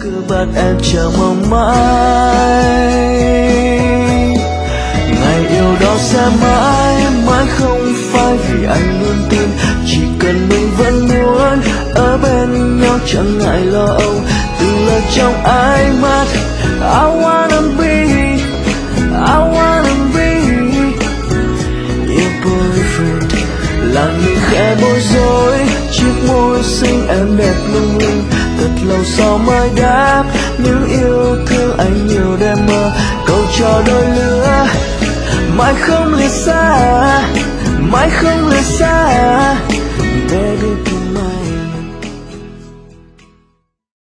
cứ bắt em chờ mong mãi. Ngày yêu đó sẽ mãi mãi không phải vì anh luôn tin, chỉ cần mình vẫn muốn ở bên nhau chẳng ngại lo âu. Từng lời trong ánh mắt I wanna be your boyfriend. Làm mình khẽ bối rối, chiếc môi xinh em đẹp lung linh. Thật lâu sau mới đáp những yêu thương anh nhiều đêm mơ. Câu trò đôi lứa mãi không lìa xa, mãi không lìa xa. Baby